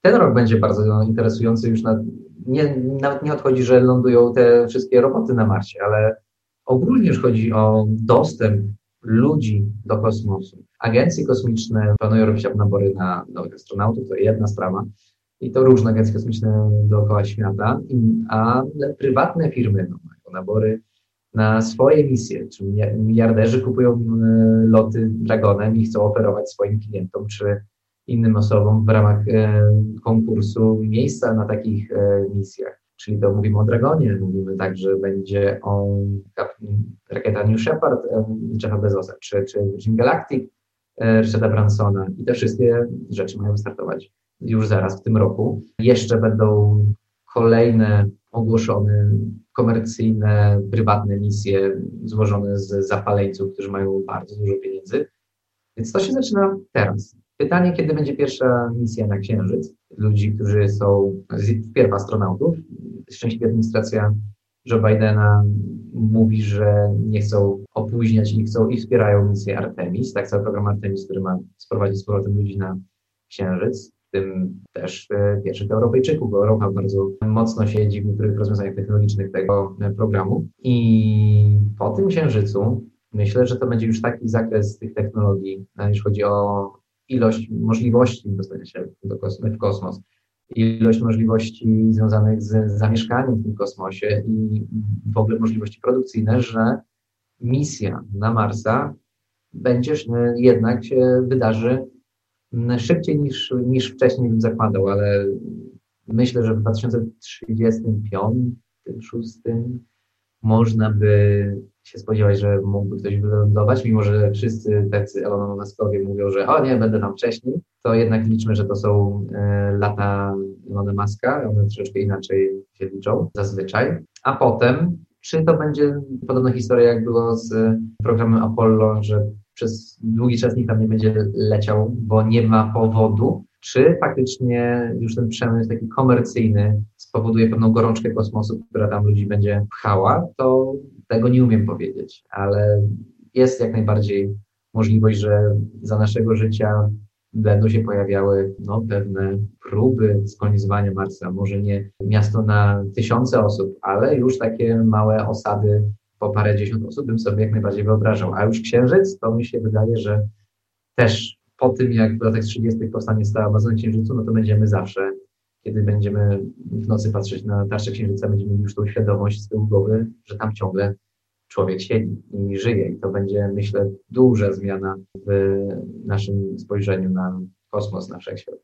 ten rok będzie bardzo interesujący już nawet nie odchodzi, że lądują te wszystkie roboty na Marsie, ale ogólnie już chodzi o dostęp ludzi do kosmosu. Agencje kosmiczne planują robić nabory na nowych astronautów, to jedna sprawa. I to różne agencje kosmiczne dookoła świata, a prywatne firmy mają nabory na swoje misje, czyli miliarderzy kupują loty Dragonem i chcą oferować swoim klientom czy innym osobom w ramach konkursu miejsca na takich misjach. Czyli to mówimy o Dragonie, mówimy także będzie o rakieta New Shepard Jeffa Bezosa, czy Virgin Galactic Richarda Bransona. I te wszystkie rzeczy mają wystartować już zaraz w tym roku. Jeszcze będą kolejne ogłoszone komercyjne, prywatne misje złożone z zapaleńców, którzy mają bardzo dużo pieniędzy. Więc to się zaczyna teraz. Pytanie, kiedy będzie pierwsza misja na Księżyc? Ludzi, którzy są wpierw astronautów. Szczęśliwie administracja Joe Bidena mówi, że nie chcą opóźniać i wspierają misję Artemis, tak cały program Artemis, który ma sprowadzić z powrotem ludzi na Księżyc, w tym też pierwszych Europejczyków, bo Europa bardzo mocno siedzi w niektórych rozwiązaniach technologicznych tego programu. I po tym Księżycu myślę, że to będzie już taki zakres tych technologii, jeśli chodzi o ilość możliwości dostania się w kosmos, ilość możliwości związanych z zamieszkaniem w tym kosmosie i w ogóle możliwości produkcyjne, że misja na Marsa będzie jednak się wydarzy szybciej niż wcześniej bym zakładał, ale myślę, że w 2035, 2036 można by się spodziewać, że mógłby ktoś wylądować, mimo że wszyscy tacy Elon Muskowie mówią, że o nie, będę tam wcześniej, to jednak liczmy, że to są lata Elona Muska, one troszeczkę inaczej się liczą zazwyczaj. A potem, czy to będzie podobna historia, jak było z programem Apollo, że przez długi czas nikt tam nie będzie leciał, bo nie ma powodu, czy faktycznie już ten przemysł taki komercyjny spowoduje pewną gorączkę kosmosu, która tam ludzi będzie pchała, to tego nie umiem powiedzieć, ale jest jak najbardziej możliwość, że za naszego życia będą się pojawiały pewne próby skolonizowania Marsa. Może nie miasto na tysiące osób, ale już takie małe osady po parędziesiąt osób bym sobie jak najbardziej wyobrażał. A już Księżyc, to mi się wydaje, że też po tym, jak w latach 30. powstanie stała baza na Księżycu, no to będziemy zawsze, kiedy będziemy w nocy patrzeć na tarczę Księżyca, będziemy mieli już tą świadomość z tyłu głowy, że tam ciągle człowiek siedzi i żyje. I to będzie, myślę, duża zmiana w naszym spojrzeniu na kosmos, na wszechświat.